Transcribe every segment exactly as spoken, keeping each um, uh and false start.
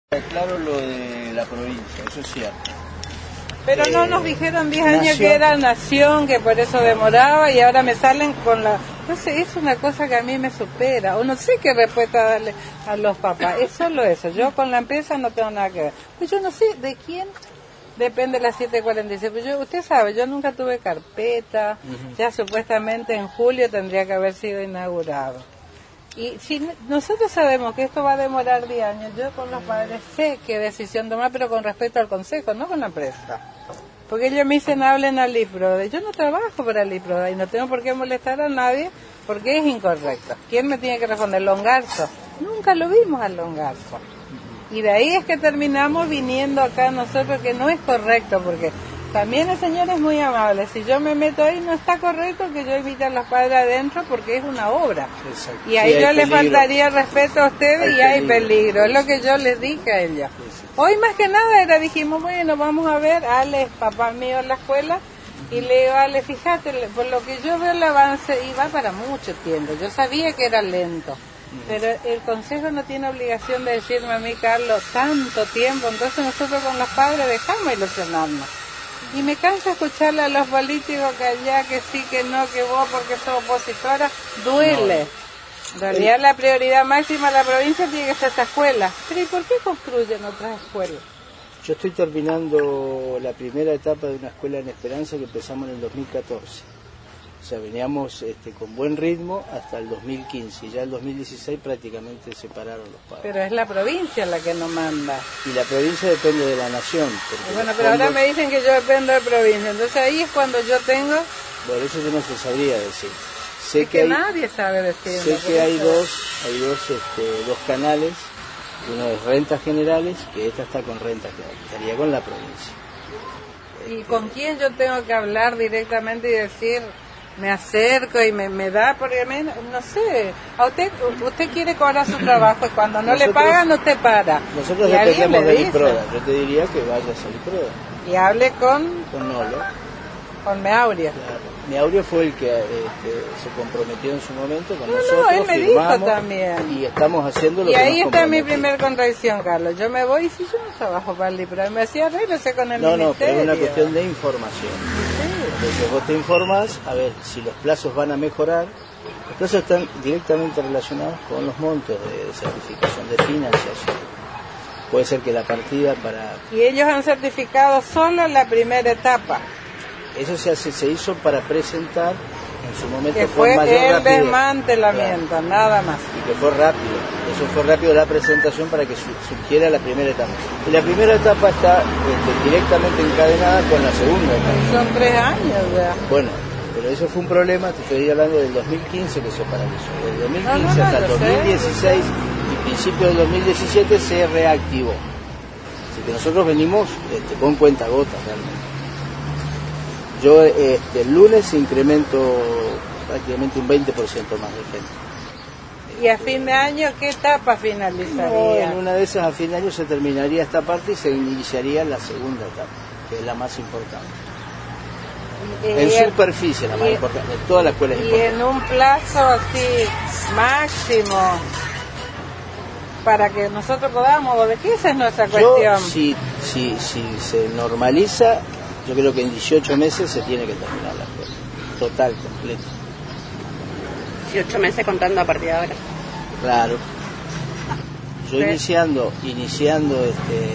Claro lo de la provincia, eso es cierto. Pero eh, no nos dijeron diez años nación, que era nación, que por eso demoraba, y ahora me salen con la... No sé, es una cosa que a mí me supera, o no sé qué respuesta darle a los papás, es solo eso. Yo con la empresa no tengo nada que ver. Pues yo no sé de quién depende de las siete cuarenta y seis. Pues yo, usted sabe, yo nunca tuve carpeta, uh-huh. Ya supuestamente en julio tendría que haber sido inaugurado. Y si nosotros sabemos que esto va a demorar diez años, yo con los padres sé qué decisión tomar, pero con respecto al consejo, no con la empresa. Porque ellos me dicen, hablen al IPRODE. Yo no trabajo para el IPRODE y no tengo por qué molestar a nadie porque es incorrecto. ¿Quién me tiene que responder? Longarzo. Nunca lo vimos al Longarzo. Y de ahí es que terminamos viniendo acá nosotros, que no es correcto, porque también el señor es muy amable. Si yo me meto ahí, no está correcto que yo invite a los padres adentro porque es una obra. Exacto. Y ahí sí, yo le faltaría respeto a ustedes y hay peligro. Es lo que yo les dije a ella. Sí, sí. Hoy más que nada era, dijimos, bueno, vamos a ver, Ale, papá mío en la escuela, y le digo, Ale, fíjate, por lo que yo veo el avance, y va para mucho tiempo. Yo sabía que era lento. Pero el consejo no tiene obligación de decirme a mí, Carlos, tanto tiempo. Entonces nosotros con los padres dejamos ilusionarnos. Y me cansa escucharle a los políticos que allá, que sí, que no, que vos porque sos opositora, duele. No. En realidad la prioridad máxima de la provincia tiene que ser esta escuela. Pero ¿y por qué construyen otras escuelas? Yo estoy terminando la primera etapa de una escuela en Esperanza que empezamos en el dos mil catorce. O sea, veníamos este, con buen ritmo hasta el dos mil quince y ya el dos mil dieciséis prácticamente se pararon los pagos. Pero es la provincia la que nos manda. Y la provincia depende de la nación. Bueno, pero fondos... ahora me dicen que yo dependo de provincia, entonces ahí es cuando yo tengo... Bueno, eso yo no se sabría decir. Sé es que, que hay, nadie sabe decir. Sé que hay dos, hay dos, este, dos canales, uno es rentas generales, que esta está con rentas generales, estaría con la provincia. ¿Y este... con quién yo tengo que hablar directamente y decir... me acerco y me, me da, porque me, no sé, a usted usted quiere cobrar su trabajo y cuando no nosotros, le pagan usted para. Nosotros dependemos del IPRODA, yo te diría que vayas al IPRODA. Y hable con... Con Nolo. Con Meaurio. Claro. Meaurio fue el que este, se comprometió en su momento con no, nosotros. No, él me dijo también. Y estamos haciendo lo y que ahí nos está mi primer contradicción, Carlos. Yo me voy y si yo no trabajo para el IPRODA, me decía, arréglese con el no, ministerio. No, pero es una cuestión de información. Sí. Entonces vos te informás, a ver si los plazos van a mejorar. Los plazos están directamente relacionados con los montos de, de certificación, de financiación. Puede ser que la partida para... Y ellos han certificado solo la primera etapa. Eso se hace, se hizo para presentar en su momento que fue con mayor el rapidez. Desmantelamiento, claro. Nada más. Y que fue rápido. Eso fue rápido la presentación para que surgiera la primera etapa. Y la primera etapa está este, directamente encadenada con la segunda etapa. Son tres años ya. Bueno, pero eso fue un problema, te estoy hablando del dos mil quince que se paralizó. Del dos mil quince no, no, no, hasta el dos mil dieciséis sé. Y principio del dos mil diecisiete se reactivó. Así que nosotros venimos este, con cuentagotas realmente. Yo este, el lunes incremento prácticamente un veinte por ciento más de gente. ¿Y a fin de año qué etapa finalizaría? No, en una de esas a fin de año se terminaría esta parte y se iniciaría la segunda etapa, que es la más importante. En el, superficie la más y, importante, en toda la escuela es y importante. Y en un plazo así máximo para que nosotros podamos, ¿o de qué esa es nuestra cuestión? Yo, si, si, si se normaliza, yo creo que en dieciocho meses se tiene que terminar la escuela, total, completa. dieciocho meses contando a partir de ahora. Claro. Yo ¿Sí? iniciando, iniciando este,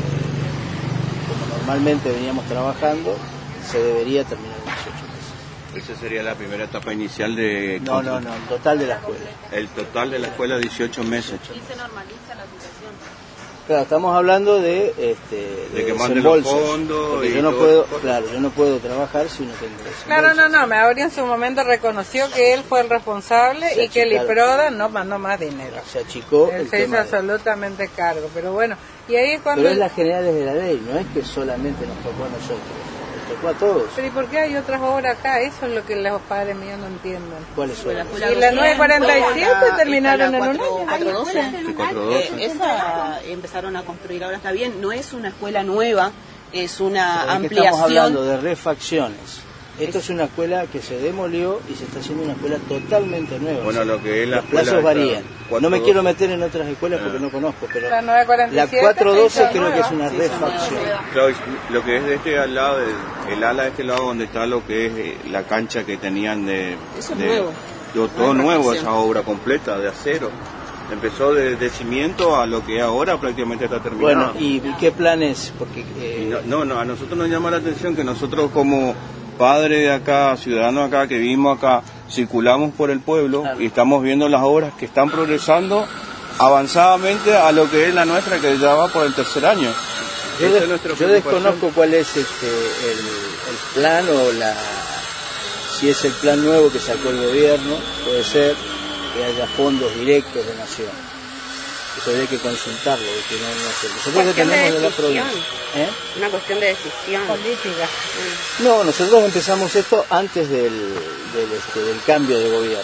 como normalmente veníamos trabajando, se debería terminar en dieciocho meses. Esa sería la primera etapa inicial de... No, no, no, el total de la escuela. El total de la escuela, dieciocho meses. Y se normaliza la situación. Claro, estamos hablando de este de, de que manden los fondos y yo no puedo, claro, yo no puedo trabajar si no tengo desembolsos. Claro, no, no, Meaurio en su momento reconoció que él fue el responsable y que el IPRODA no mandó más dinero. Se achicó él el se tema hizo absolutamente cargo, pero bueno, y ahí es cuando... Pero es las generales de la ley, no es que solamente nos tocó a nosotros. Tocó a todos. Pero ¿y por qué hay otras obras acá? Eso es lo que los padres míos no entienden. ¿Cuáles son? Y la nueve cuarenta y siete terminaron en un año. cuatro doce. Esa empezaron a construir, ahora está bien, no es una escuela nueva, es una Pero ampliación. Estamos hablando de refacciones Esto es una escuela que se demolió y se está haciendo una escuela totalmente nueva. Bueno, lo que es la Los plazos varían. No me quiero meter en otras escuelas porque no conozco, pero la, la cuatrocientos doce creo nueva. Que es una sí, refacción. Claro, lo que es de este al lado, el, el ala de este lado donde está lo que es la cancha que tenían de... Eso es de, nuevo. Todo, todo nuevo, esa obra completa de acero. Empezó de, de cimiento a lo que ahora prácticamente está terminado. Bueno, ¿y qué planes? Porque eh... no, no, no, a nosotros nos llama la atención que nosotros como padres de acá, ciudadanos acá, que vivimos acá, circulamos por el pueblo claro. y estamos viendo las obras que están progresando avanzadamente a lo que es la nuestra, que ya va por el tercer año. Yo, de, es yo desconozco cuál es este, el, el plan o la... si es el plan nuevo que sacó el gobierno, puede ser que haya fondos directos de Nación. Eso hay que consultarlo. Que no, no sé. Nosotros que tenemos de la provincia. ¿Eh? Una cuestión de decisión política. No, nosotros empezamos esto antes del, del, este, del cambio de gobierno.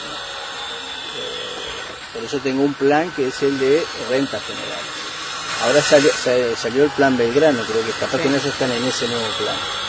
Eh, por eso tengo un plan que es el de rentas generales. Ahora salió, salió el plan Belgrano, creo que capaz sí. que no están en ese nuevo plan.